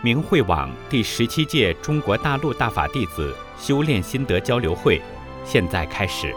明慧网第17届中国大陆大法弟子修炼心得交流会现在开始。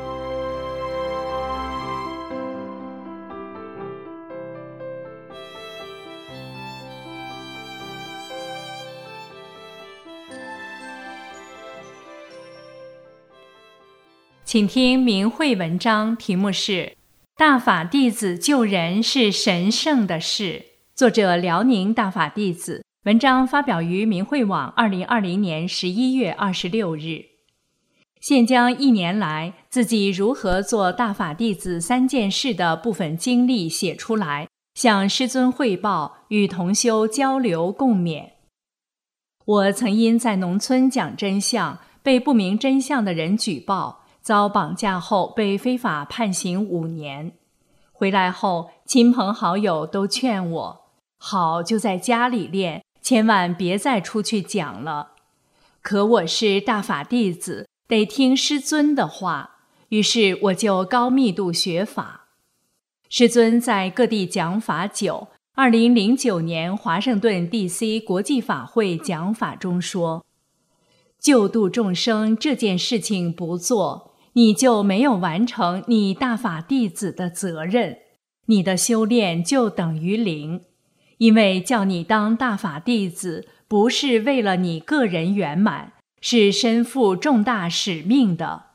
请听明慧文章，题目是大法弟子救人是神圣的事，作者辽宁大法弟子，文章发表于明慧网2020年11月26日。现将1年来自己如何做大法弟子3件事的部分经历写出来，向师尊汇报，与同修交流共勉。我曾因在农村讲真相，被不明真相的人举报，遭绑架后被非法判刑5年。回来后，亲朋好友都劝我，好就在家里练，千万别再出去讲了。可我是大法弟子，得听师尊的话，于是我就高密度学法。师尊在各地讲法久，2009年华盛顿 DC 国际法会讲法中说，救度众生这件事情不做，你就没有完成你大法弟子的责任，你的修炼就等于0。因为叫你当大法弟子，不是为了你个人圆满，是身负重大使命的。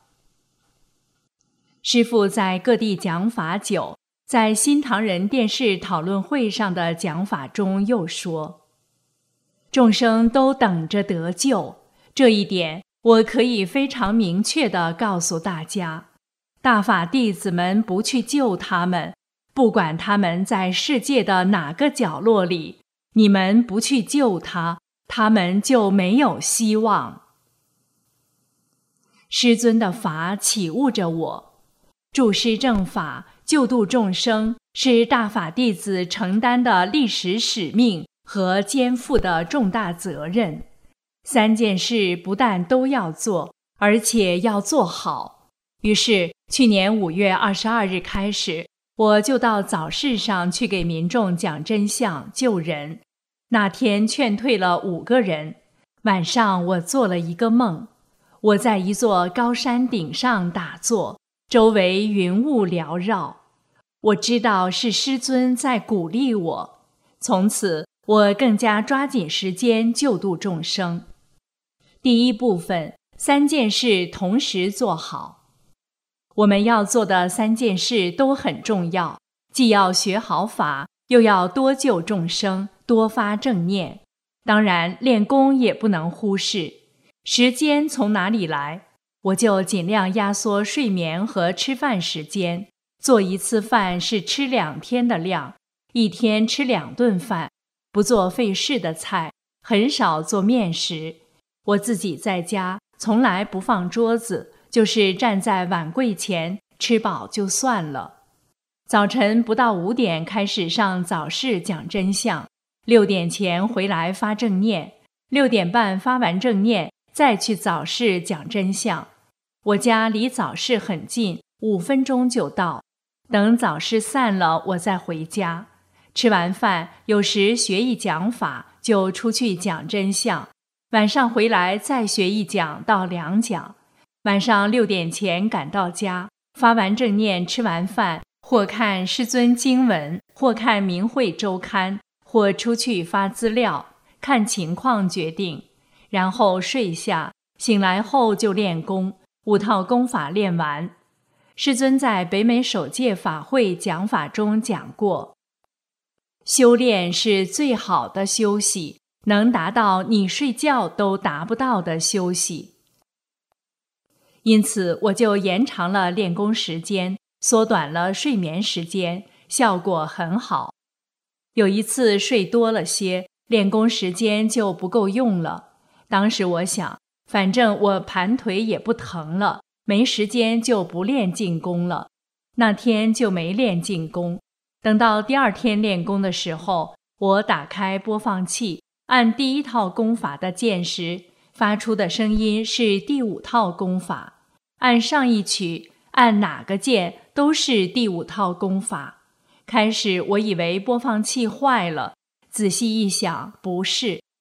师父在各地讲法久，在新唐人电视讨论会上的讲法中又说，众生都等着得救，这一点我可以非常明确地告诉大家，大法弟子们不去救他们，不管他们在世界的哪个角落里，你们不去救他，他们就没有希望。师尊的法启悟着我，助师正法，救度众生，是大法弟子承担的历史使命和肩负的重大责任。3件事不但都要做，而且要做好。于是去年5月22日开始，我就到早市上去给民众讲真相救人。那天劝退了5个人。晚上我做了一个梦，我在一座高山顶上打坐，周围云雾缭绕。我知道是师尊在鼓励我，从此我更加抓紧时间救度众生。第一部分，3件事同时做好。我们要做的3件事都很重要，既要学好法，又要多救众生，多发正念。当然，练功也不能忽视。时间从哪里来？我就尽量压缩睡眠和吃饭时间，做1次饭是吃2天的量，1天吃2顿饭，不做费事的菜，很少做面食。我自己在家从来不放桌子，就是站在碗柜前，吃饱就算了。早晨不到5点开始上早市讲真相，6点前回来发正念，6点半发完正念，再去早市讲真相。我家离早市很近，5分钟就到。等早市散了，我再回家。吃完饭，有时学一讲法，就出去讲真相。晚上回来再学1讲到2讲。晚上6点前赶到家，发完正念，吃完饭，或看师尊经文，或看明慧周刊，或出去发资料，看情况决定。然后睡下，醒来后就练功，5套功法练完。师尊在北美首届法会讲法中讲过，修炼是最好的休息，能达到你睡觉都达不到的休息。因此我就延长了练功时间，缩短了睡眠时间，效果很好。有一次睡多了些，练功时间就不够用了。当时我想，反正我盘腿也不疼了，没时间就不练静功了。那天就没练静功。等到第2天练功的时候，我打开播放器，按第1套功法的键时，发出的声音是第5套功法。按上一曲，按哪个键都是第5套功法。开始我以为播放器坏了，仔细一想，不是，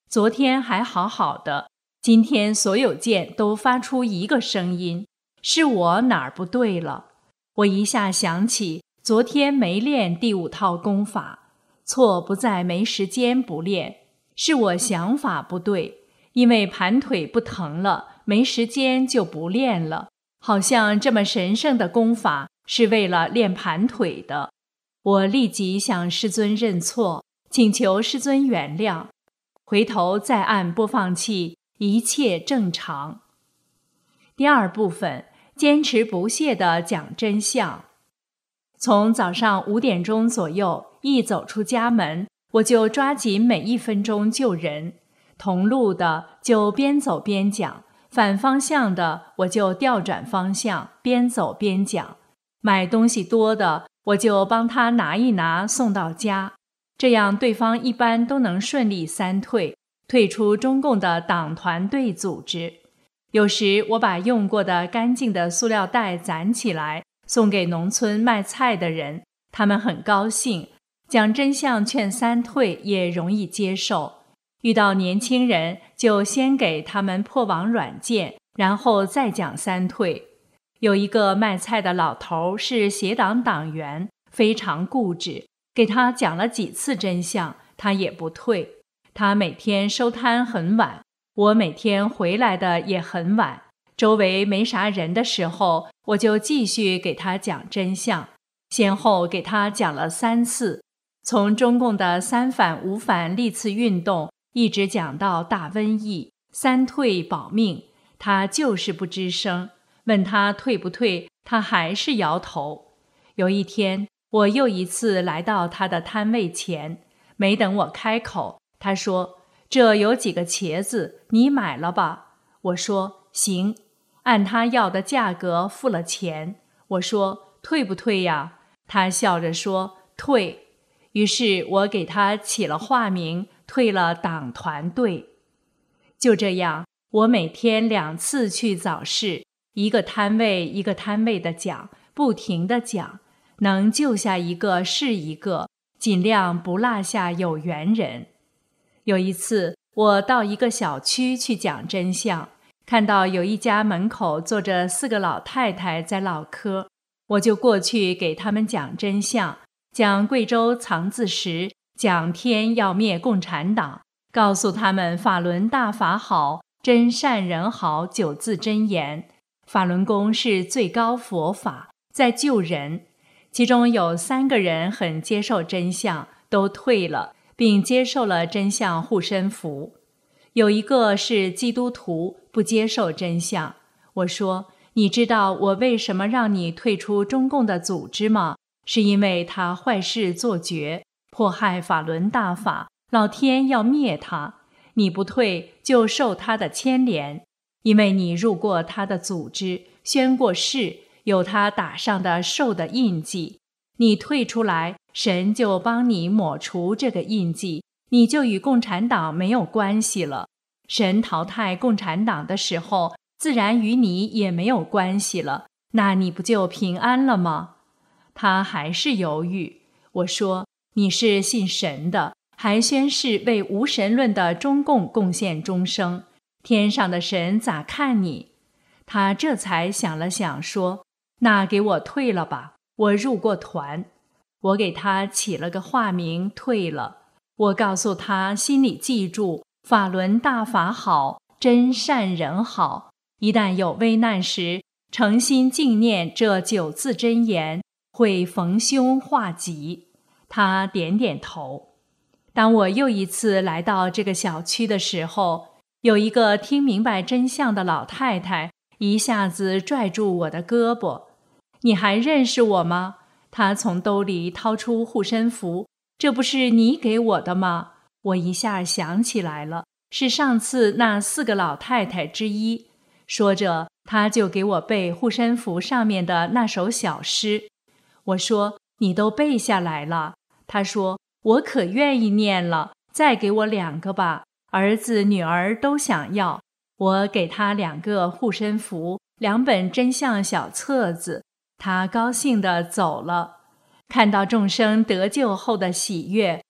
昨天还好好的，今天所有剑都发出一个声音，是我哪儿不对了？我一下想起昨天没练第5套功法，错不在没时间不练，是我想法不对，因为盘腿不疼了，没时间就不练了。好像这么神圣的功法是为了练盘腿的。我立即向师尊认错，请求师尊原谅。回头再按播放器，一切正常。第2部分，坚持不懈地讲真相。从早上5点钟左右，一走出家门，我就抓紧每1分钟救人。同路的就边走边讲，反方向的我就调转方向，边走边讲。买东西多的，我就帮他拿一拿，送到家。这样对方一般都能顺利3退，退出中共的党团队组织。有时我把用过的干净的塑料袋攒起来，送给农村卖菜的人，他们很高兴。讲真相劝3退也容易接受。遇到年轻人，就先给他们破网软件，然后再讲3退。有一个卖菜的老头是协党党员，非常固执，给他讲了几次真相，他也不退。他每天收摊很晚，我每天回来的也很晚，周围没啥人的时候，我就继续给他讲真相，先后给他讲了3次，从中共的3反5反历次运动一直讲到大瘟疫，3退保命，他就是不吱声。问他退不退，他还是摇头。有一天，我又一次来到他的摊位前，没等我开口，他说：“这有几个茄子，你买了吧？”我说：“行。”按他要的价格付了钱。我说：“退不退呀？”他笑着说：“退。”于是我给他起了化名，退了党团队。就这样，我每天2次去早市，一个摊位一个摊位的讲，不停地讲，能救下一个是一个，尽量不落下有缘人。有一次，我到一个小区去讲真相，看到有一家门口坐着4个老太太在唠嗑，我就过去给他们讲真相，讲贵州藏字石，讲天要灭共产党，告诉他们法轮大法好，真善人好9字真言，法轮功是最高佛法，在救人。其中有3个人很接受真相，都退了，并接受了真相护身符。有一个是基督徒，不接受真相。我说：“你知道我为什么让你退出中共的组织吗？是因为他坏事做绝，迫害法轮大法，老天要灭他。你不退，就受他的牵连，因为你入过他的组织，宣过誓，有他打上的兽的印记。你退出来，神就帮你抹除这个印记，你就与共产党没有关系了。神淘汰共产党的时候，自然与你也没有关系了，那你不就平安了吗？”他还是犹豫。我说：“你是信神的，还宣誓为无神论的中共贡献终生，天上的神咋看你？”他这才想了想说：“那给我退了吧，我入过团。”我给他起了个化名，退了。我告诉他心里记住，法轮大法好，真善人好，一旦有危难时，诚心敬念这9字真言，会逢凶化吉。他点点头。当我又一次来到这个小区的时候，有一个听明白真相的老太太一下子拽住我的胳膊：“你还认识我吗？”她从兜里掏出护身符：“这不是你给我的吗？”我一下想起来了，是上次那4个老太太之一。说着，她就给我背护身符上面的那首小诗。我说：“你都背下来了？”她说：“我可愿意念了，再给我2个吧，儿子女儿都想要。”我给她2个护身符，2本真相小册子，她高兴地走了。看到众生得救后的喜悦，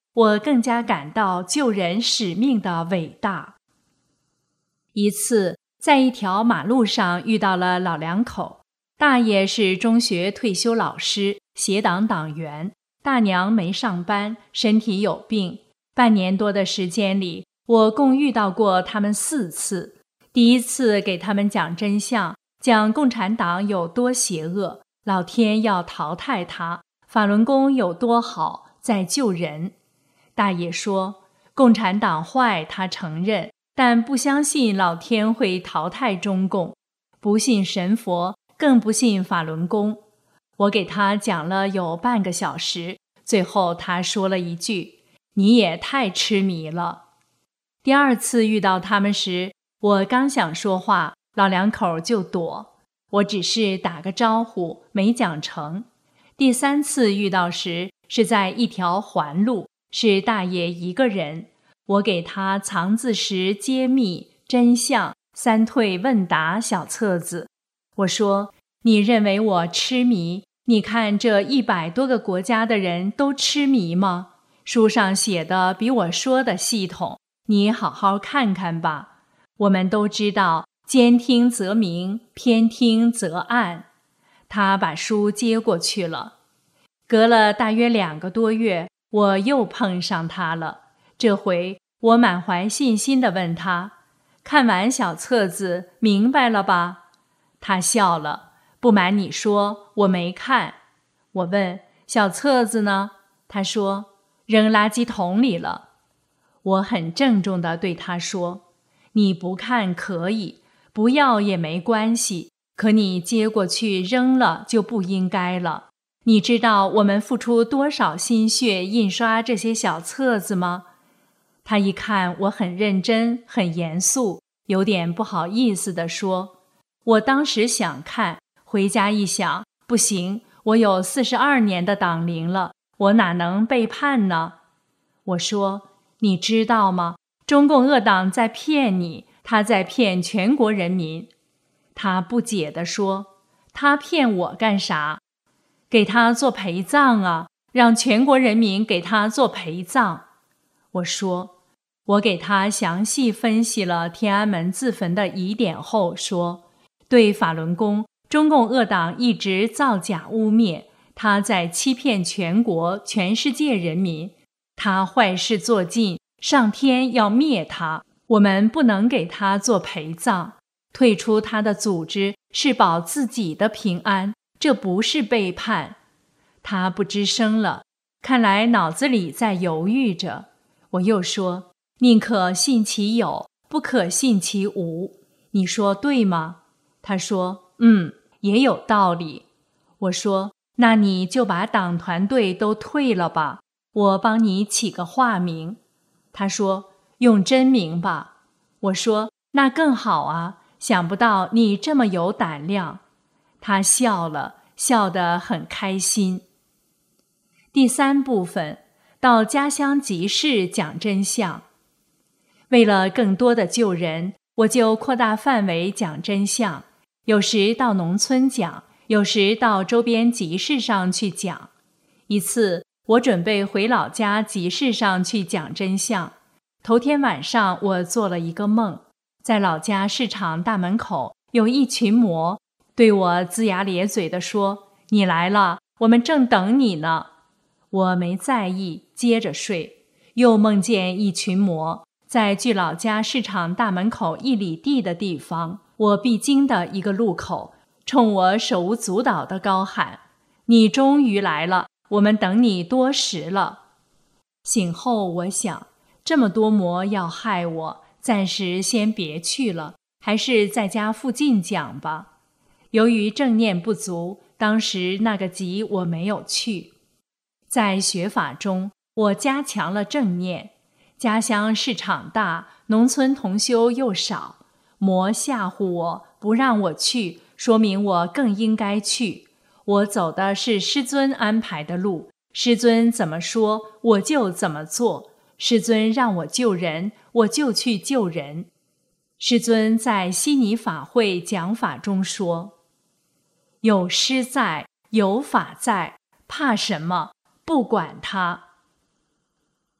我更加感到救人使命的伟大。一次，在一条马路上遇到了老两口，大爷是中学退休老师，协党党员，大娘没上班，身体有病。半年多的时间里，我共遇到过他们4次。第一次给他们讲真相，讲共产党有多邪恶，老天要淘汰他，法轮功有多好，在救人。大爷说，共产党坏他承认，但不相信老天会淘汰中共，不信神佛，更不信法轮功。我给他讲了有半个小时，最后他说了一句，你也太痴迷了。第二次遇到他们时，我刚想说话，老两口就躲，我只是打个招呼，没讲成。第三次遇到时，是在一条环路，是大爷一个人，我给他藏字石揭秘真相3退问答小册子。我说，你认为我痴迷？你看这100多个国家的人都痴迷吗？书上写的比我说的系统，你好好看看吧。我们都知道，兼听则明，偏听则暗。他把书接过去了。隔了大约2个多月，我又碰上他了。这回我满怀信心地问他，看完小册子明白了吧？他笑了，不瞒你说，我没看。我问，小册子呢？他说，扔垃圾桶里了。我很郑重地对他说，你不看可以，不要也没关系，可你接过去扔了就不应该了。你知道我们付出多少心血印刷这些小册子吗？他一看我很认真，很严肃，有点不好意思地说，我当时想看，回家一想，不行，我有42年的党龄了，我哪能背叛呢？我说，你知道吗？中共恶党在骗你，他在骗全国人民。他不解地说，他骗我干啥？给他做陪葬啊，让全国人民给他做陪葬。我说，我给他详细分析了天安门自焚的疑点后说，对法轮功，中共恶党一直造假污蔑，他在欺骗全国全世界人民，他坏事做尽，上天要灭他，我们不能给他做陪葬，退出他的组织是保自己的平安，这不是背叛。他不吱声了，看来脑子里在犹豫着。我又说，宁可信其有，不可信其无，你说对吗？他说，也有道理。我说，那你就把党团队都退了吧，我帮你起个化名。他说，用真名吧。我说，那更好啊，想不到你这么有胆量。他笑了，笑得很开心。第3部分，到家乡集市讲真相。为了更多的救人，我就扩大范围讲真相，有时到农村讲，有时到周边集市上去讲。一次，我准备回老家集市上去讲真相。头天晚上，我做了一个梦，在老家市场大门口有一群魔，对我龇牙咧嘴地说，你来了，我们正等你呢。我没在意，接着睡。又梦见一群魔在距老家市场大门口1里地的地方，我必经的一个路口，冲我手舞足蹈地高喊，你终于来了，我们等你多时了。醒后我想，这么多魔要害我，暂时先别去了，还是在家附近讲吧。由于正念不足，当时那个集我没有去。在学法中，我加强了正念。家乡市场大，农村同修又少，魔吓唬我，不让我去，说明我更应该去。我走的是师尊安排的路，师尊怎么说，我就怎么做。师尊让我救人，我就去救人。师尊在悉尼法会讲法中说，有师在，有法在，怕什么？不管他。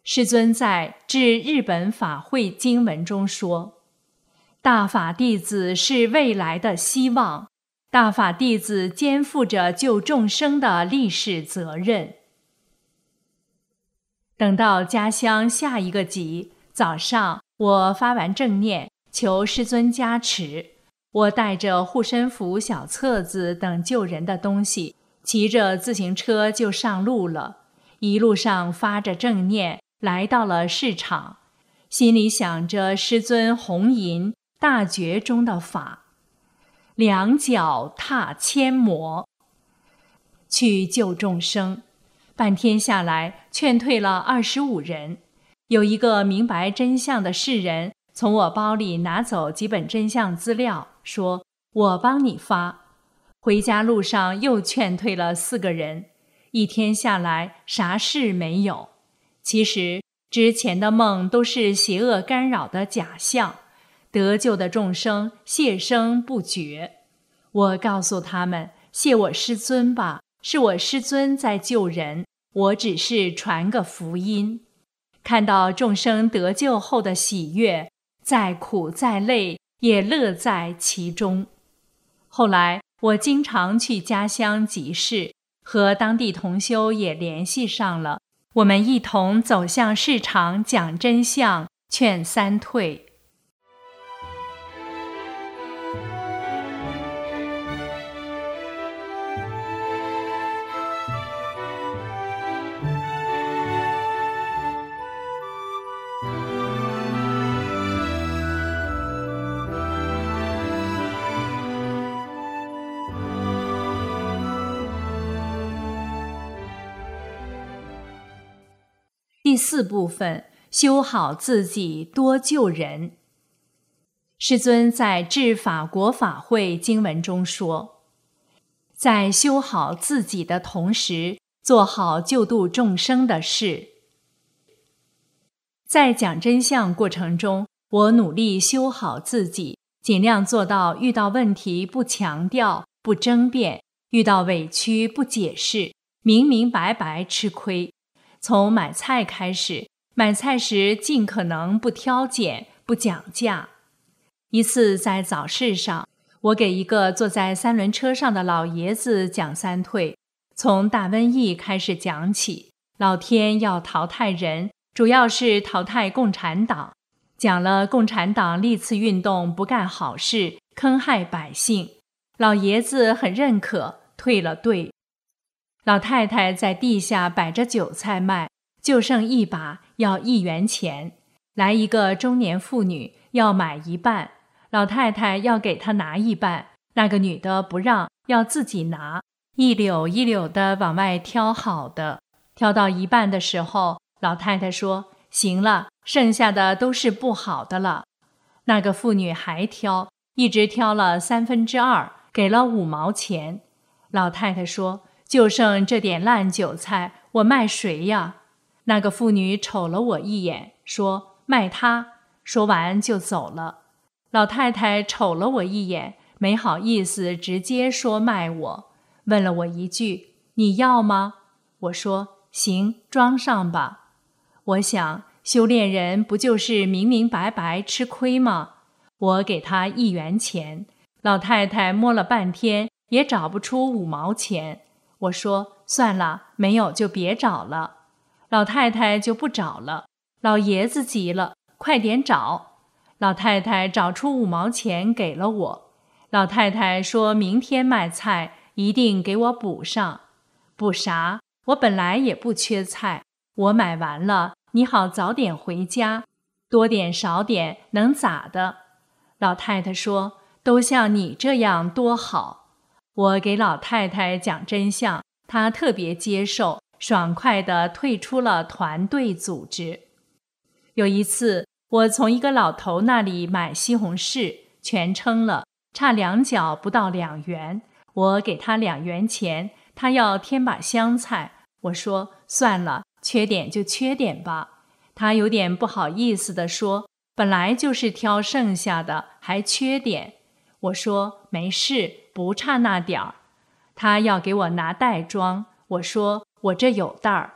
师尊在《致日本法会经文》中说，大法弟子是未来的希望，大法弟子肩负着救众生的历史责任。等到家乡下一个集，早上我发完正念，求师尊加持，我带着护身符、小册子等救人的东西，骑着自行车就上路了。一路上发着正念，来到了市场，心里想着师尊弘吟大觉中的法，两脚踏千魔，去救众生。半天下来，劝退了25人。有一个明白真相的士人从我包里拿走几本真相资料，说我帮你发。回家路上又劝退了4个人，一天下来啥事没有。其实之前的梦都是邪恶干扰的假象，得救的众生谢声不绝。我告诉他们，谢我师尊吧，是我师尊在救人，我只是传个福音。看到众生得救后的喜悦，再苦再累也乐在其中。后来我经常去家乡集市，和当地同修也联系上了，我们一同走向市场讲真相，劝三退。第4部分，修好自己，多救人。师尊在致法国法会经文中说，在修好自己的同时，做好救度众生的事。在讲真相过程中，我努力修好自己，尽量做到遇到问题不强调、不争辩，遇到委屈不解释，明明白白吃亏。从买菜开始，买菜时尽可能不挑拣、不讲价。一次在早市上，我给一个坐在3轮车上的老爷子讲三退，从大瘟疫开始讲起，老天要淘汰人，主要是淘汰共产党。讲了共产党历次运动不干好事，坑害百姓，老爷子很认可，退了队。老太太在地下摆着韭菜卖，就剩一把，要1元钱。来一个中年妇女，要买一半，老太太要给她拿一半，那个女的不让，要自己拿，一绺一绺的往外挑好的。挑到一半的时候，老太太说：“行了，剩下的都是不好的了。”那个妇女还挑，一直挑了2/3，给了5毛钱。老太太说：“就剩这点烂韭菜，我卖谁呀？”那个妇女瞅了我一眼，说：“卖他。”说完就走了。老太太瞅了我一眼，没好意思直接说卖我，问了我一句：“你要吗？”我说：“行，装上吧。”我想，修炼人不就是明明白白吃亏吗？我给他1元钱，老太太摸了半天也找不出5毛钱。我说：“算了，没有就别找了。”老太太就不找了。老爷子急了：“快点找！”老太太找出5毛钱给了我。老太太说明天卖菜一定给我补上。补啥？我本来也不缺菜，我买完了，你好早点回家，多点少点能咋的？老太太说：“都像你这样多好。”我给老太太讲真相，她特别接受，爽快地退出了团队组织。有一次，我从一个老头那里买西红柿，全称了，差2角不到2元，我给他2元钱，他要添把香菜，我说：“算了，缺点就缺点吧。”他有点不好意思地说：“本来就是挑剩下的，还缺点。”我说：“没事，不差那点儿。”他要给我拿袋装，我说：“我这有袋儿。”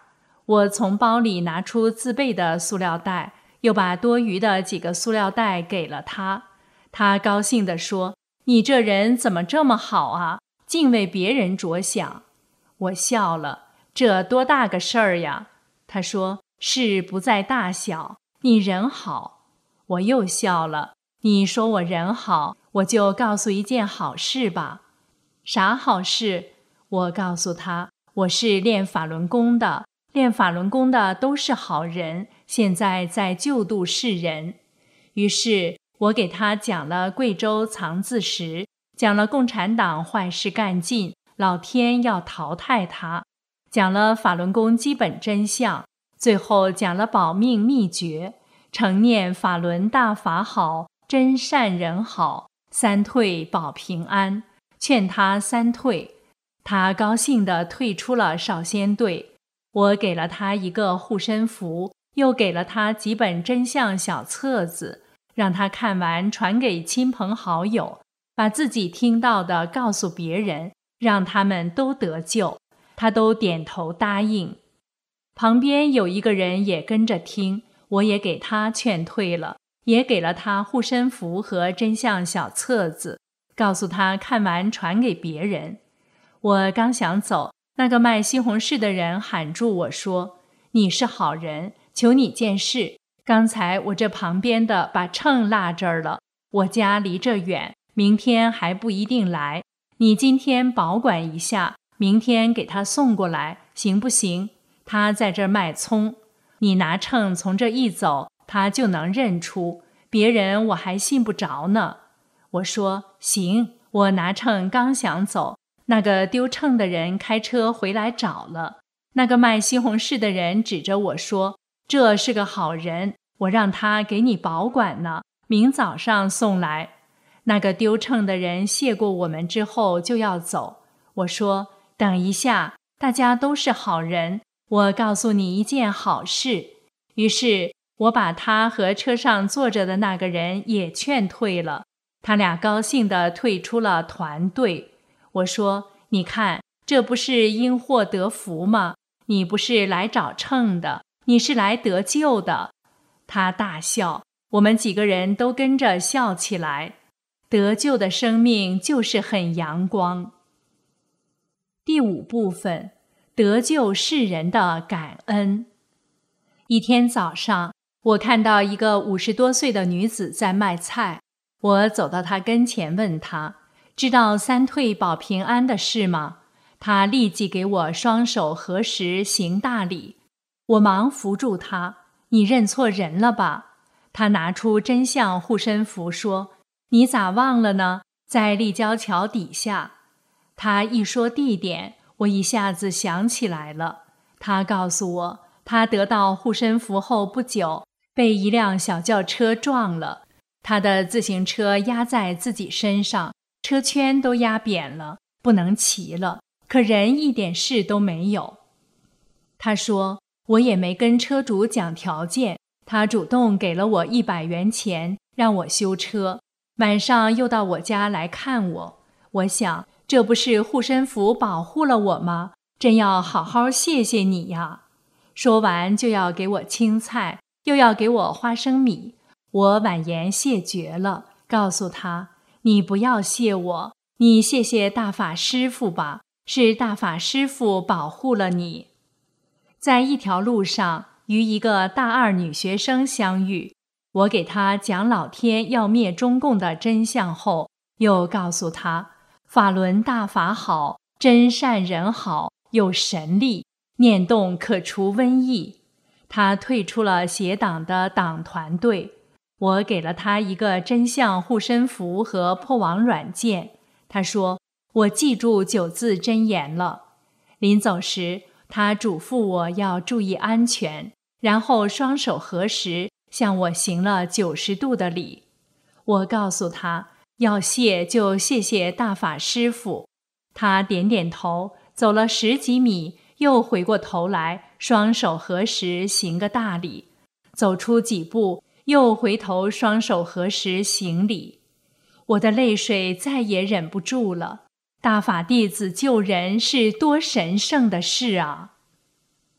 我从包里拿出自备的塑料袋，又把多余的几个塑料袋给了他。他高兴地说：“你这人怎么这么好啊，净为别人着想。”我笑了：“这多大个事儿呀？”他说：“事不在大小，你人好。”我又笑了：“你说我人好，我就告诉一件好事吧。”“啥好事？”我告诉他：“我是练法轮功的，练法轮功的都是好人，现在在救度世人。”于是我给他讲了贵州藏字石，讲了共产党坏事干尽，老天要淘汰他，讲了法轮功基本真相，最后讲了保命秘诀，常念法轮大法好，真善人好，三退保平安，劝他三退。他高兴地退出了少先队。我给了他一个护身符，又给了他几本真相小册子，让他看完传给亲朋好友，把自己听到的告诉别人，让他们都得救。他都点头答应。旁边有一个人也跟着听，我也给他劝退了，也给了他护身符和真相小册子，告诉他看完传给别人。我刚想走，那个卖西红柿的人喊住我说：“你是好人，求你件事。刚才我这旁边的把秤落这儿了，我家离这远，明天还不一定来。你今天保管一下，明天给他送过来，行不行？他在这儿卖葱，你拿秤从这一走，他就能认出，别人我还信不着呢。”我说：“行。”我拿秤刚想走，那个丢秤的人开车回来找了。那个卖西红柿的人指着我说：“这是个好人，我让他给你保管呢，明早上送来。”那个丢秤的人谢过我们之后就要走。我说：“等一下，大家都是好人，我告诉你一件好事。”于是我把他和车上坐着的那个人也劝退了，他俩高兴地退出了团队。我说：“你看，这不是因祸得福吗？你不是来找秤的，你是来得救的。”他大笑，我们几个人都跟着笑起来。得救的生命就是很阳光。第5部分，得救世人的感恩。一天早上，我看到一个50多岁的女子在卖菜，我走到她跟前问她：“知道三退保平安的事吗？”她立即给我双手合十行大礼。我忙扶住她：“你认错人了吧？”她拿出真相护身符说：“你咋忘了呢？在立交桥底下。”她一说地点，我一下子想起来了。她告诉我，她得到护身符后不久，被一辆小轿车撞了，她的自行车压在自己身上，车圈都压扁了，不能骑了，可人一点事都没有。她说：“我也没跟车主讲条件，他主动给了我100元钱，让我修车。晚上又到我家来看我。我想，这不是护身符保护了我吗？真要好好谢谢你呀。”说完就要给我青菜，又要给我花生米。我婉言谢绝了，告诉他：“你不要谢我，你谢谢大法师父吧，是大法师父保护了你。”在一条路上，与一个大2女学生相遇，我给她讲老天要灭中共的真相后，又告诉她：“法轮大法好，真善人好，有神力，念动可除瘟疫。”她退出了邪党的党团队。我给了她一个真相护身符和破网软件。她说：“我记住9字真言了。”临走时，她嘱咐我要注意安全，然后双手合十，向我行了90度的礼。我告诉她，要谢就谢谢大法师父。她点点头，走了10几米，又回过头来，双手合十行个大礼。走出几步，又回头双手合十行礼。我的泪水再也忍不住了。大法弟子救人是多神圣的事啊！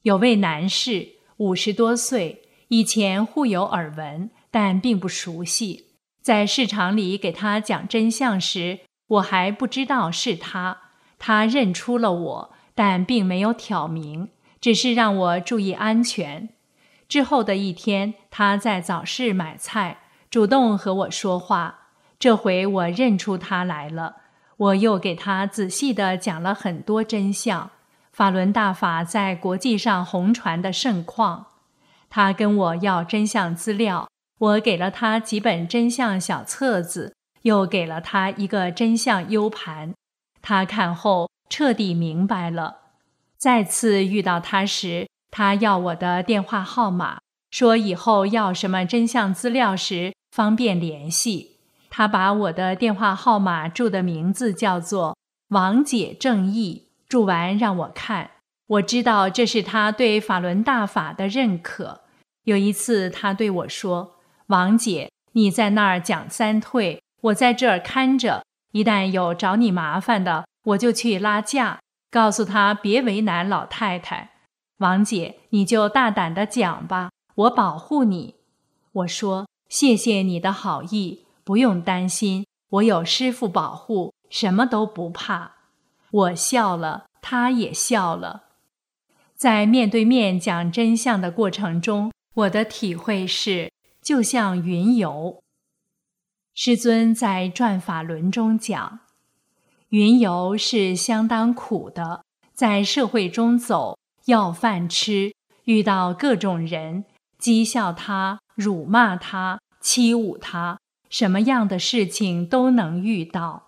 有位男士50多岁，以前互有耳闻，但并不熟悉。在市场里给他讲真相时，我还不知道是他。他认出了我，但并没有挑明，只是让我注意安全。之后的一天，他在早市买菜，主动和我说话。这回我认出他来了，我又给他仔细地讲了很多真相，法轮大法在国际上红传的盛况。他跟我要真相资料，我给了他几本真相小册子，又给了他一个真相 U 盘。他看后彻底明白了。再次遇到他时，他要我的电话号码，说以后要什么真相资料时方便联系。他把我的电话号码注的名字叫做王姐正义，注完让我看。我知道这是他对法轮大法的认可。有一次他对我说，王姐，你在那儿讲三退，我在这儿看着，一旦有找你麻烦的，我就去拉架，告诉他别为难老太太。王姐，你就大胆地讲吧，我保护你。我说，谢谢你的好意，不用担心，我有师父保护，什么都不怕。我笑了，他也笑了。在面对面讲真相的过程中，我的体会是，就像云游。师尊在转法轮中讲，云游是相当苦的，在社会中走，要饭吃，遇到各种人，讥笑他，辱骂他，欺侮他，什么样的事情都能遇到。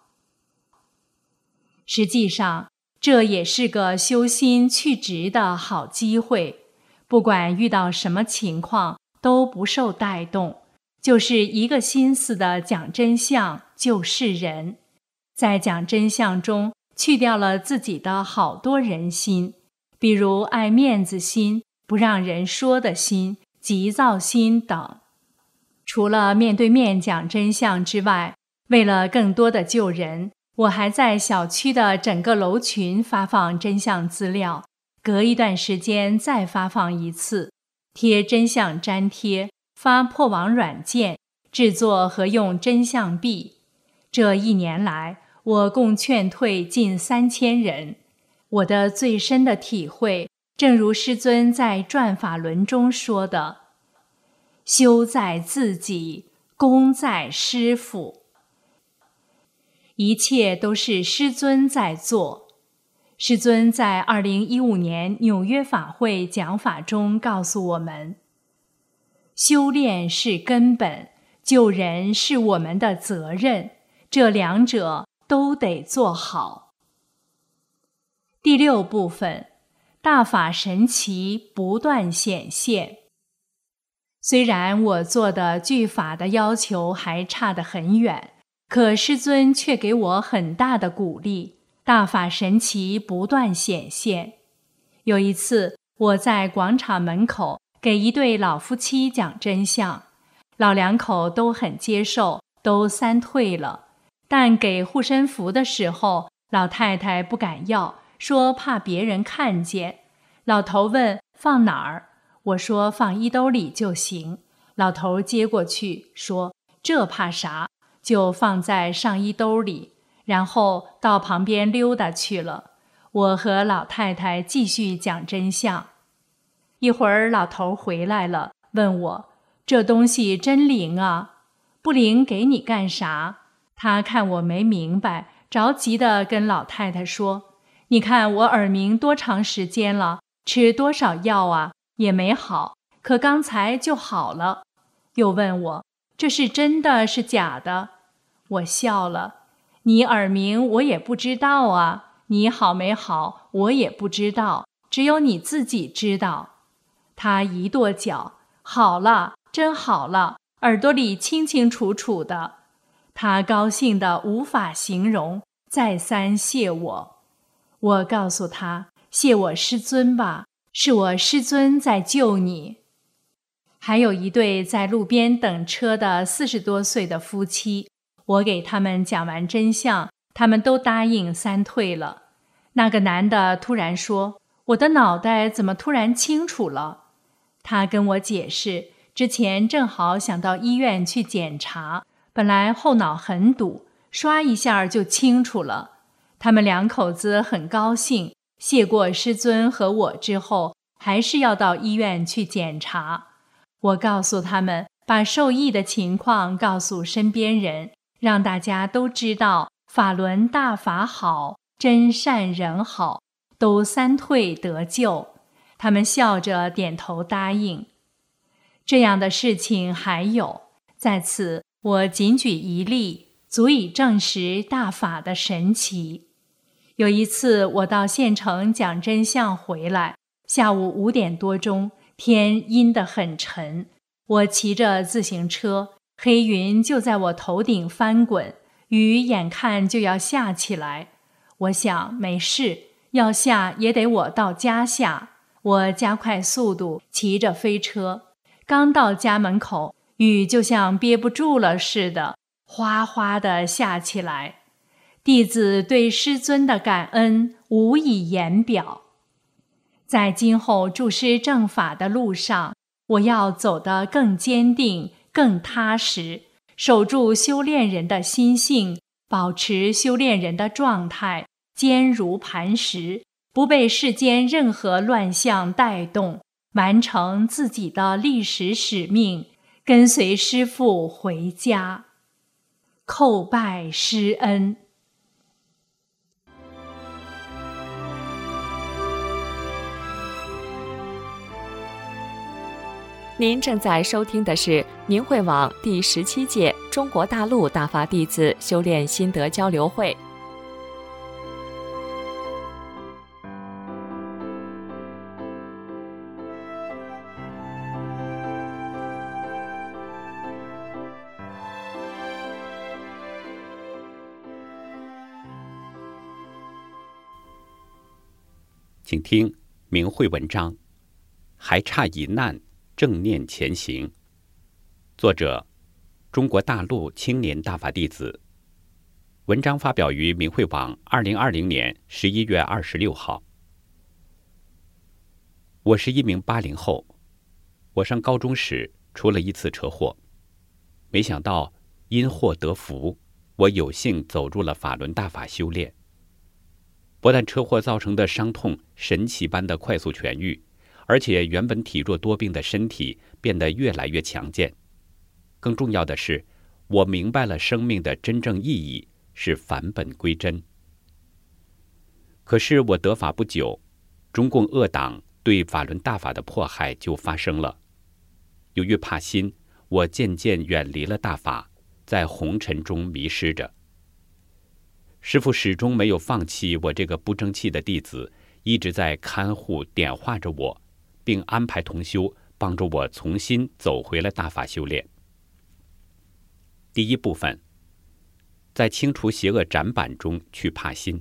实际上，这也是个修心去执的好机会，不管遇到什么情况，都不受带动，就是一个心思的讲真相，就是人。在讲真相中，去掉了自己的好多人心，比如爱面子心、不让人说的心、急躁心等。除了面对面讲真相之外，为了更多的救人，我还在小区的整个楼群发放真相资料，隔一段时间再发放一次，贴真相粘贴，发破网软件，制作和用真相币。这1年来，我共劝退近3000人。我的最深的体会，正如师尊在转法轮中说的，修在自己，功在师父。一切都是师尊在做。师尊在2015年纽约法会讲法中告诉我们，修炼是根本，救人是我们的责任，这两者都得做好。第6部分，大法神奇不断显现。虽然我做的距法的要求还差得很远，可师尊却给我很大的鼓励，大法神奇不断显现。有一次，我在广场门口给一对老夫妻讲真相，老两口都很接受，都3退了。但给护身符的时候，老太太不敢要，说怕别人看见。老头问放哪儿，我说放衣兜里就行。老头接过去说这怕啥，就放在上衣兜里，然后到旁边溜达去了。我和老太太继续讲真相。一会儿老头回来了，问我这东西真灵啊，不灵给你干啥？他看我没明白，着急地跟老太太说，你看我耳鸣多长时间了，吃多少药啊，也没好，可刚才就好了。又问我这是真的是假的？我笑了，你耳鸣我也不知道啊，你好没好我也不知道，只有你自己知道。他一跺脚，好了，真好了，耳朵里清清楚楚的。他高兴得无法形容，再三谢我。我告诉他，谢我师尊吧，是我师尊在救你。还有一对在路边等车的40多岁的夫妻，我给他们讲完真相，他们都答应3退了。那个男的突然说， 我的脑袋怎么突然清楚了？他跟我解释，之前正好想到医院去检查，本来后脑很堵，刷一下就清楚了。他们两口子很高兴，谢过师尊和我之后，还是要到医院去检查。我告诉他们，把受益的情况告诉身边人，让大家都知道法轮大法好，真善人好，都三退得救。他们笑着点头答应。这样的事情还有，在此我仅举一例，足以证实大法的神奇。有一次我到县城讲真相回来，下午5点多钟，天阴得很沉，我骑着自行车，黑云就在我头顶翻滚，雨眼看就要下起来。我想没事，要下也得我到家下。我加快速度骑着飞车，刚到家门口，雨就像憋不住了似的，哗哗地下起来。弟子对师尊的感恩无以言表。在今后助师正法的路上，我要走得更坚定、更踏实，守住修炼人的心性，保持修炼人的状态，坚如磐石，不被世间任何乱象带动，完成自己的历史使命，跟随师父回家。叩拜师恩。 您正在收听的是明慧网第17届中国大陆大法弟子修炼心得交流会。 请听明慧文章，还差一难，正念前行。作者：中国大陆青年大法弟子。文章发表于明慧网2020年11月26号。我是一名80后，我上高中时出了一次车祸，没想到因祸得福，我有幸走入了法轮大法修炼。不但车祸造成的伤痛神奇般的快速痊愈，而且原本体弱多病的身体变得越来越强健。更重要的是，我明白了生命的真正意义是返本归真。可是我得法不久，中共恶党对法轮大法的迫害就发生了。由于怕心，我渐渐远离了大法，在红尘中迷失着。师父始终没有放弃我这个不争气的弟子，一直在看护点化着我，并安排同修帮助我重新走回了大法修炼。第一部分，在清除邪恶斩板中去帕心。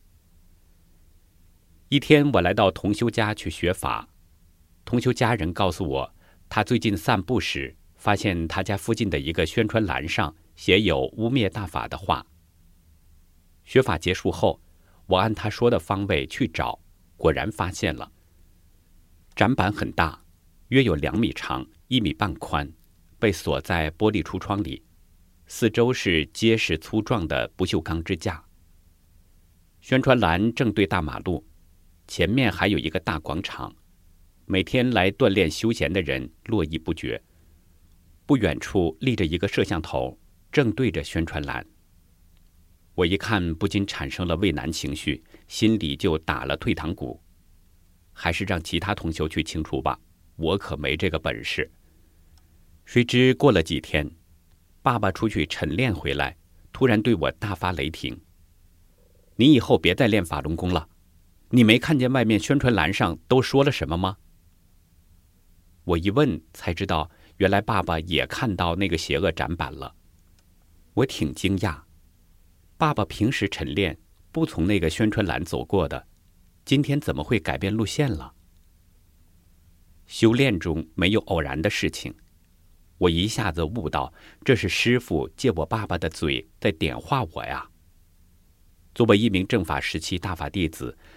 一天，我来到同修家去学法，同修家人告诉我，他最近散步时发现他家附近的一个宣传栏上写有污蔑大法的话。学法结束后，我按他说的方位去找，果然发现了。展板很大，约有2米长，1米半宽，被锁在玻璃橱窗里，四周是结实粗壮的不锈钢支架。宣传栏正对大马路，前面还有一个大广场，每天来锻炼休闲的人络绎不绝。不远处立着一个摄像头，正对着宣传栏。我一看，不禁产生了畏难情绪，心里就打了退堂鼓。还是让其他同修去清除吧，我可没这个本事。谁知过了几天，爸爸出去晨练回来，突然对我大发雷霆：“你以后别再练法轮功了，你没看见外面宣传栏上都说了什么吗？”我一问才知道，原来爸爸也看到那个邪恶展板了。我挺惊讶，爸爸平时晨练不从那个宣传栏走过的，今天怎么会改变路线了？修炼中没有偶然的事情，我一下子悟到，这是师父借我爸爸的嘴在点化我呀。作为一名正法时期大法弟子，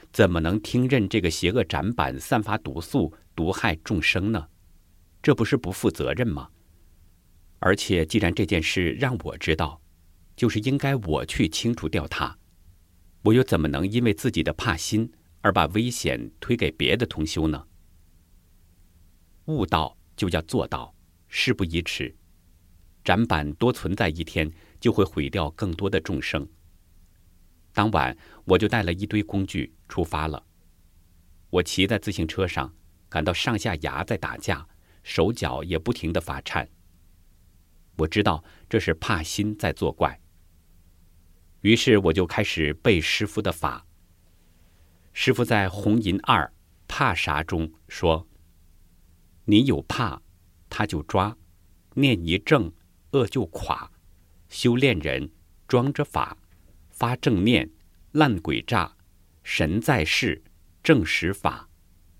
怎么能听任这个邪恶斩板散发毒素，毒害众生呢？这不是不负责任吗？而且既然这件事让我知道，就是应该我去清除掉它，我又怎么能因为自己的怕心而把危险推给别的同修呢？悟道就要做到，事不宜迟。斩板多存在一天，就会毁掉更多的众生。当晚我就带了一堆工具出发了。我骑在自行车上，感到上下牙在打架，手脚也不停地发颤。我知道这是怕心在作怪，于是我就开始背师父的法。师父在红银2怕啥中说：你有怕，他就抓；念一正，恶就垮。修炼人装着法，发正念，烂鬼诈，神在世，正实法。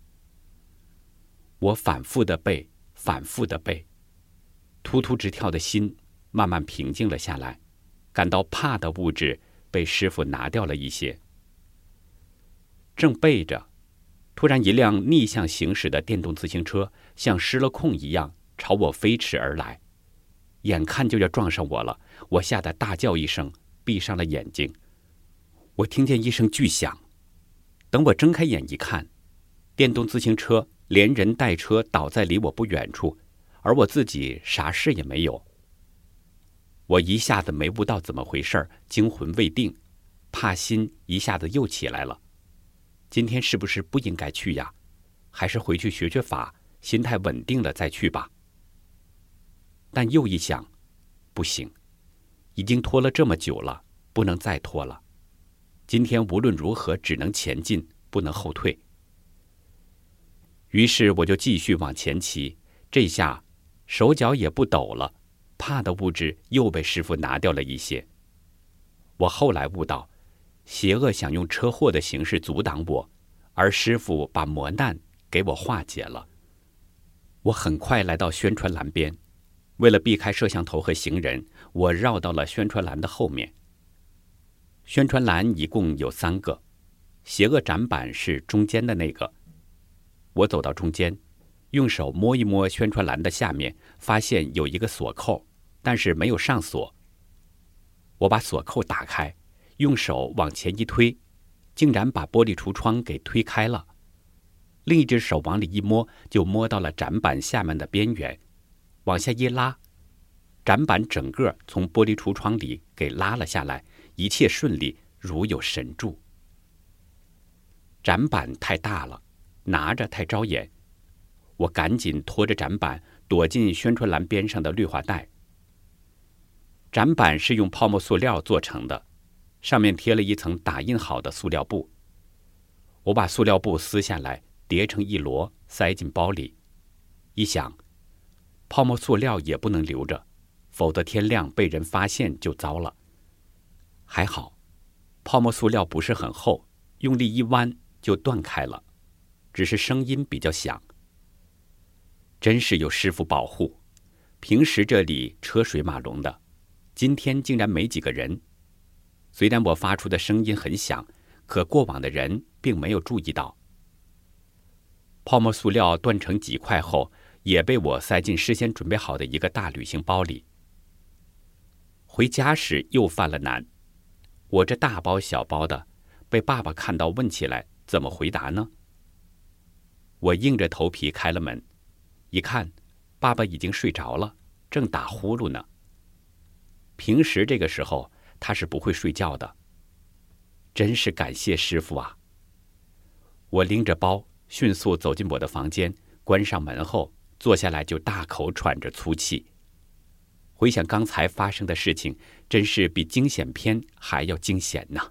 我反复的背，反复的背，突突直跳的心慢慢平静了下来，感到怕的物质被师父拿掉了一些。正背着，突然一辆逆向行驶的电动自行车像失了控一样朝我飞驰而来，眼看就要撞上我了，我吓得大叫一声，闭上了眼睛。我听见一声巨响，等我睁开眼一看，电动自行车连人带车倒在离我不远处，而我自己啥事也没有。我一下子没悟到怎么回事，惊魂未定，怕心一下子又起来了。今天是不是不应该去呀？还是回去学学法，心态稳定了再去吧。但又一想，不行，已经拖了这么久了，不能再拖了。今天无论如何只能前进，不能后退。于是我就继续往前骑，这下手脚也不抖了，怕的物质又被师父拿掉了一些。我后来悟到，邪恶想用车祸的形式阻挡我，而师父把磨难给我化解了。我很快来到宣传栏边，为了避开摄像头和行人，我绕到了宣传栏的后面。宣传栏一共有3个，邪恶斩板是中间的那个。我走到中间，用手摸一摸宣传栏的下面，发现有一个锁扣，但是没有上锁。我把锁扣打开，用手往前一推，竟然把玻璃橱窗给推开了。另一只手往里一摸，就摸到了斩板下面的边缘，往下一拉，斩板整个从玻璃橱窗里给拉了下来，一切顺利，如有神助。斩板太大了，拿着太招眼，我赶紧拖着斩板躲进宣传栏边上的绿化带。斩板是用泡沫塑料做成的，上面贴了一层打印好的塑料布。我把塑料布撕下来，叠成一摞，塞进包里。一想，泡沫塑料也不能留着，否则天亮被人发现就糟了。还好，泡沫塑料不是很厚，用力一弯就断开了，只是声音比较响。真是有师父保护，平时这里车水马龙的，今天竟然没几个人。虽然我发出的声音很响，可过往的人并没有注意到。泡沫塑料断成几块后，也被我塞进事先准备好的一个大旅行包里。回家时又犯了难，我这大包小包的，被爸爸看到问起来，怎么回答呢？我硬着头皮开了门，一看，爸爸已经睡着了，正打呼噜呢。平时这个时候他是不会睡觉的。真是感谢师父啊！我拎着包迅速走进我的房间，关上门后坐下来就大口喘着粗气。回想刚才发生的事情，真是比惊险片还要惊险呢。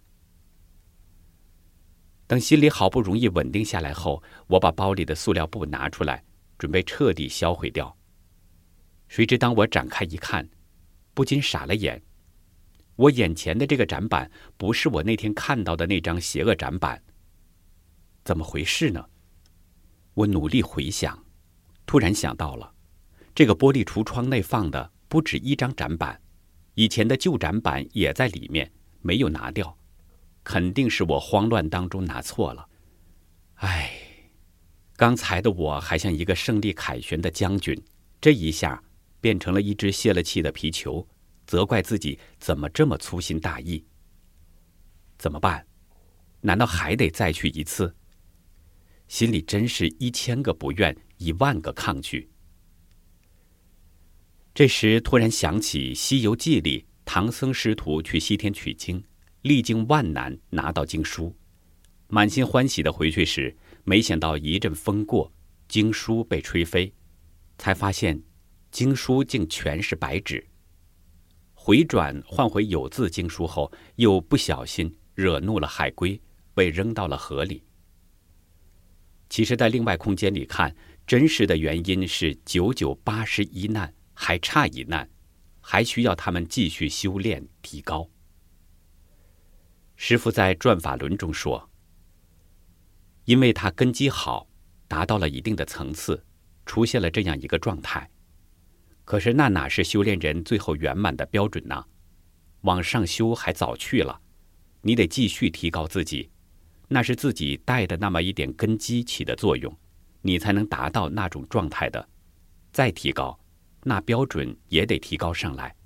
等心里好不容易稳定下来后，我把包里的塑料布拿出来，准备彻底销毁掉。谁知当我展开一看，不禁傻了眼。我眼前的这个展板不是我那天看到的那张邪恶展板，怎么回事呢？我努力回想，突然想到了，这个玻璃橱窗内放的不止一张展板，以前的旧展板也在里面，没有拿掉，肯定是我慌乱当中拿错了。 刚才的我还像一个胜利凯旋的将军，这一下变成了一只泄了气的皮球，责怪自己怎么这么粗心大意。怎么办？难道还得再去一次？心里真是1000个不愿，10000个抗拒。这时突然想起《西游记》里唐僧师徒去西天取经，历经万难拿到经书，满心欢喜地回去时，没想到一阵风过，经书被吹飞，才发现经书竟全是白纸。回转换回有字经书后，又不小心惹怒了海龟，被扔到了河里。其实在另外空间里看，真实的原因是9981难，还差1难，还需要他们继续修炼提高。师父在转法轮中说，因为他根基好，达到了一定的层次，出现了这样一个状态。可是那哪是修炼人最后圆满的标准呢？往上修还早去了，你得继续提高自己，那是自己带的那么一点根基起的作用，你才能达到那种状态的。再提高，那标准也得提高上来。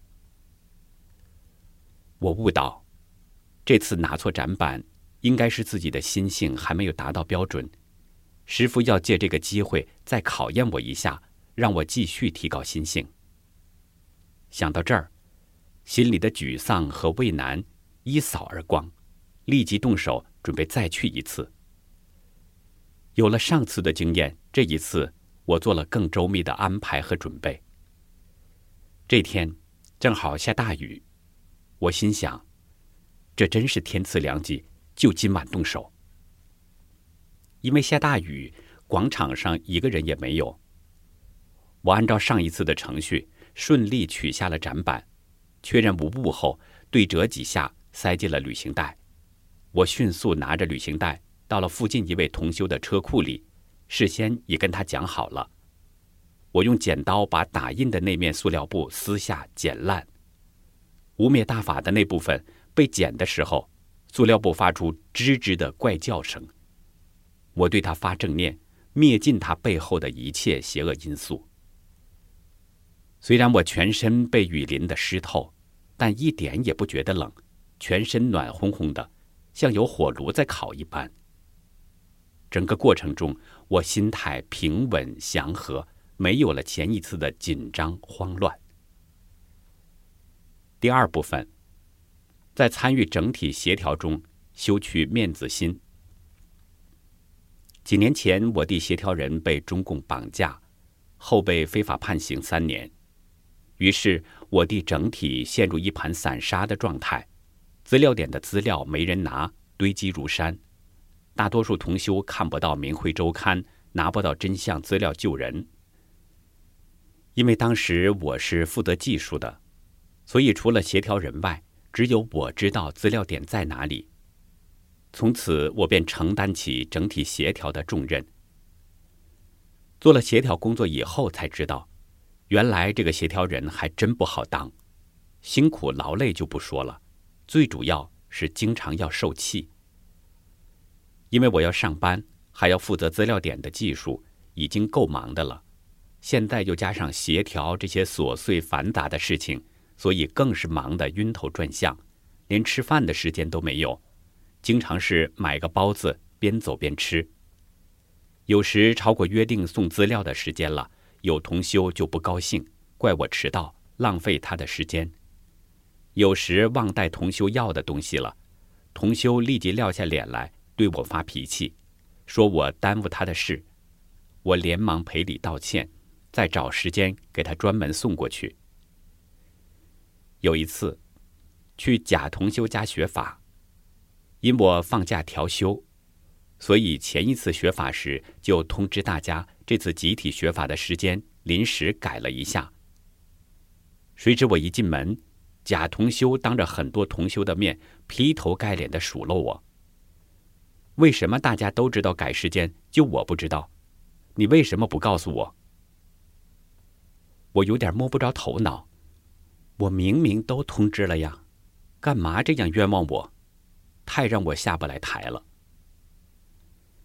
我悟到，这次拿错展板，应该是自己的心性还没有达到标准。师父要借这个机会再考验我一下，让我继续提高心性。想到这儿，心里的沮丧和畏难一扫而光，立即动手准备再去一次。有了上次的经验，这一次我做了更周密的安排和准备。这天正好下大雨，我心想，这真是天赐良机，就今晚动手。因为下大雨，广场上一个人也没有。我按照上一次的程序，顺利取下了展板，确认无误后，对折几下塞进了旅行袋。我迅速拿着旅行袋到了附近一位同修的车库里，事先也跟他讲好了。我用剪刀把打印的那面塑料布撕下剪烂，污蔑大法的那部分被剪的时候，塑料布发出吱吱的怪叫声。我对他发正念，灭尽他背后的一切邪恶因素。虽然我全身被雨淋得湿透，但一点也不觉得冷，全身暖烘烘的，像有火炉在烤一般。整个过程中，我心态平稳祥和，没有了前一次的紧张慌乱。第二部分，在参与整体协调中修去面子心。几年前，我弟协调人被中共绑架，后被非法判刑3年。于是我弟整体陷入一盘散沙的状态，资料点的资料没人拿，堆积如山。大多数同修看不到明慧周刊，拿不到真相资料救人。因为当时我是负责技术的，所以除了协调人外，只有我知道资料点在哪里。从此我便承担起整体协调的重任。做了协调工作以后才知道，原来这个协调人还真不好当，辛苦劳累就不说了，最主要是经常要受气。因为我要上班，还要负责资料点的技术，已经够忙的了，现在又加上协调这些琐碎繁杂的事情，所以更是忙得晕头转向，连吃饭的时间都没有，经常是买个包子边走边吃。有时超过约定送资料的时间了，有同修就不高兴，怪我迟到，浪费他的时间。有时忘带同修要的东西了，同修立即撂下脸来对我发脾气，说我耽误他的事。我连忙赔礼道歉，再找时间给他专门送过去。有一次去贾同修家学法，因我放假调休，所以前一次学法时就通知大家，这次集体学法的时间临时改了一下。谁知我一进门，贾同修当着很多同修的面劈头盖脸地数落我。为什么大家都知道改时间，就我不知道？你为什么不告诉我？我有点摸不着头脑，我明明都通知了呀，干嘛这样冤枉我？太让我下不来台了。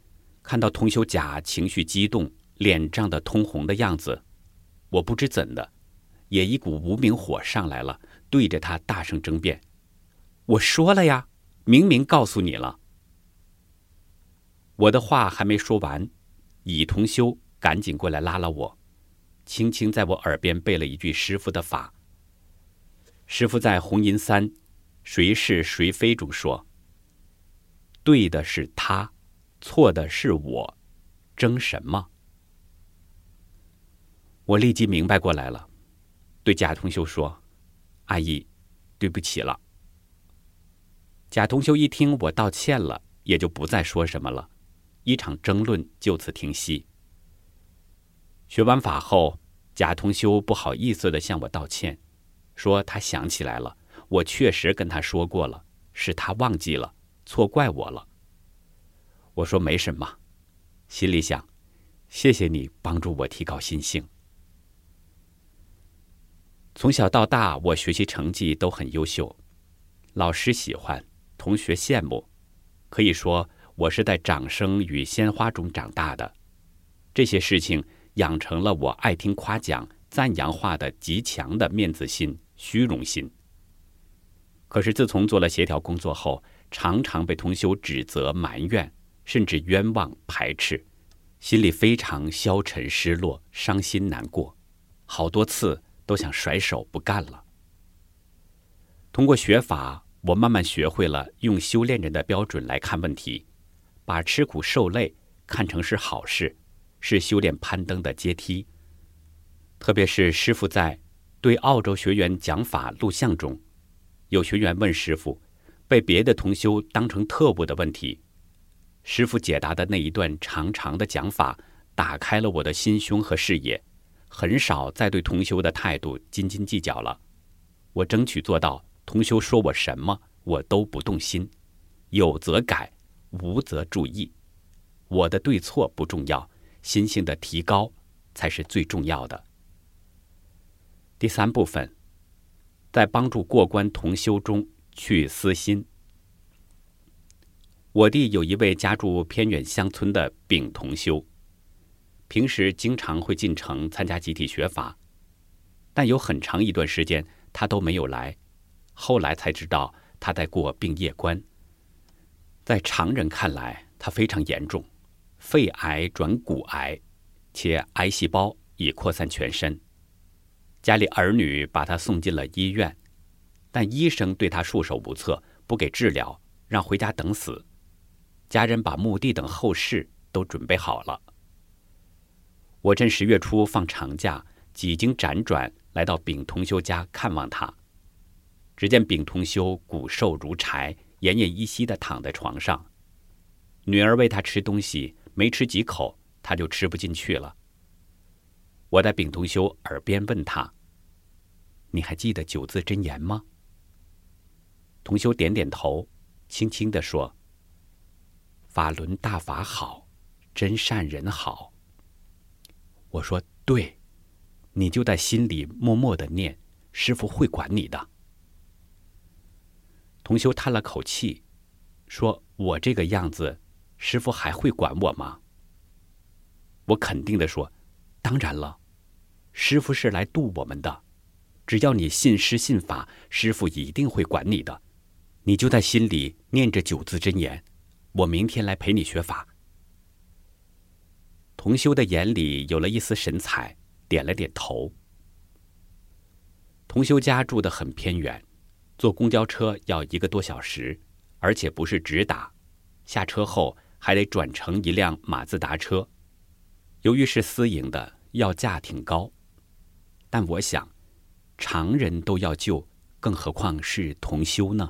看到同修甲情绪激动，脸涨得通红的样子，我不知怎的，也一股无名火上来了，对着他大声争辩：“我说了呀，明明告诉你了。”我的话还没说完，乙同修赶紧过来拉了我，轻轻在我耳边背了一句师父的法。师父在弘音3谁是谁非中说：“对的是他，错的是我，争什么？”我立即明白过来了，对贾同修说：“阿姨，对不起了。”贾同修一听我道歉了，也就不再说什么了，一场争论就此停息。学完法后，贾同修不好意思地向我道歉，说他想起来了，我确实跟他说过了，是他忘记了，错怪我了。我说没什么，心里想，谢谢你帮助我提高心性。从小到大，我学习成绩都很优秀，老师喜欢，同学羡慕，可以说我是在掌声与鲜花中长大的。这些事情养成了我爱听夸奖、赞扬话的极强的面子心、虚荣心。可是自从做了协调工作后，常常被同修指责、埋怨，甚至冤枉、排斥，心里非常消沉、失落、伤心、难过，好多次都想甩手不干了。通过学法，我慢慢学会了用修炼人的标准来看问题，把吃苦受累看成是好事，是修炼攀登的阶梯。特别是师父在对澳洲学员讲法录像中，有学员问师父被别的同修当成特务的问题，师父解答的那一段长长的讲法打开了我的心胸和视野，很少再对同修的态度斤斤计较了。我争取做到同修说我什么我都不动心，有则改，无则注意。我的对错不重要，心性的提高才是最重要的。第3部分，在帮助过关同修中去私心。我弟有一位家住偏远乡村的丙同修，平时经常会进城参加集体学法，但有很长一段时间他都没有来，后来才知道他在过病业关。在常人看来，他非常严重，肺癌转骨癌，且癌细胞已扩散全身。家里儿女把他送进了医院，但医生对他束手无策，不给治疗，让回家等死。家人把墓地等后事都准备好了。我趁10月初放长假，几经辗转来到丙同修家看望他。只见丙同修骨瘦如柴，奄奄一息地躺在床上。女儿喂他吃东西，没吃几口，他就吃不进去了。我在丙同修耳边问他：“你还记得9字真言吗？”同修点点头，轻轻地说：“法轮大法好，真善人好。”我说：“对，你就在心里默默地念，师父会管你的。”同修叹了口气，说：“我这个样子，师父还会管我吗？”我肯定地说：“当然了，师父是来度我们的，只要你信师信法，师父一定会管你的。你就在心里念着9字真言，我明天来陪你学法。”同修的眼里有了一丝神采，点了点头。同修家住得很偏远，坐公交车要1个多小时，而且不是直达，下车后还得转乘一辆马自达车。由于是私营的，要价挺高。但我想，常人都要救，更何况是同修呢？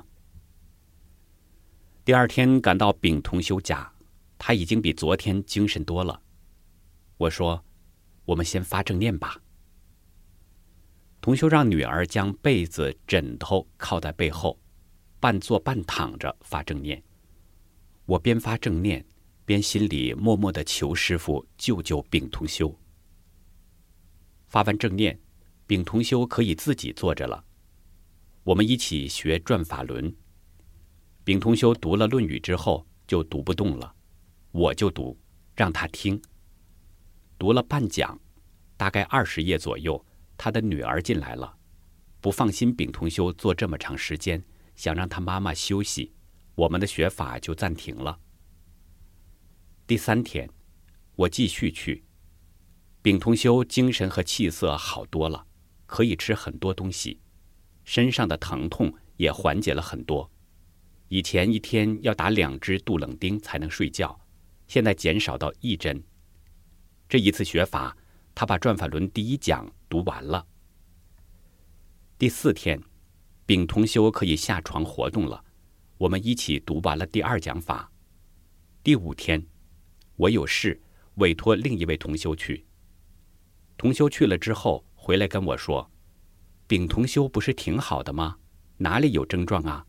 第2天赶到丙同修家，他已经比昨天精神多了。我说：“我们先发正念吧。”同修让女儿将被子、枕头靠在背后，半坐半躺着发正念。我边发正念，边心里默默地求师父救救丙同修。发完正念，丙同修可以自己坐着了。我们一起学转法轮。丙同修读了《论语》之后就读不动了，我就读， 让他听。读了半讲，大概20页左右，他的女儿进来了，不放心丙同修坐这么长时间，想让他妈妈休息，我们的学法就暂停了。第3天，我继续去，丙同修精神和气色好多了，可以吃很多东西，身上的疼痛也缓解了很多。以前一天要打2支杜冷丁才能睡觉，现在减少到1针。这一次学法，他把转法轮第1讲读完了。第4天，丙同修可以下床活动了，我们一起读完了第2讲法。第5天，我有事，委托另一位同修去。同修去了之后，回来跟我说，丙同修不是挺好的吗？哪里有症状啊？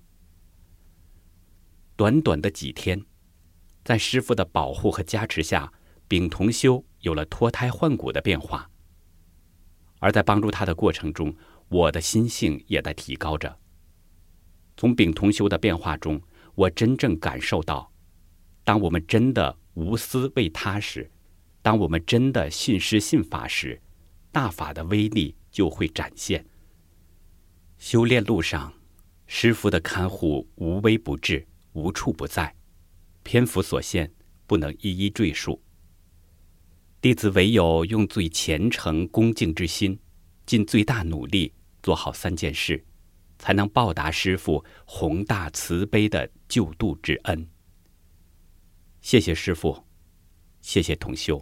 短短的几天，在师父的保护和加持下，丙同修有了脱胎换骨的变化。而在帮助他的过程中，我的心性也在提高着。从丙同修的变化中，我真正感受到，当我们真的无私为他时，当我们真的信师信法时，大法的威力就会展现。修炼路上，师父的看护无微不至，无处不在，篇幅所限，不能一一赘述。弟子唯有用最虔诚恭敬之心，尽最大努力做好3件事，才能报答师父宏大慈悲的救度之恩。谢谢师父，谢谢同修。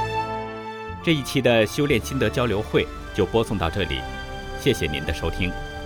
这一期的修炼心得交流会就播送到这里，谢谢您的收听。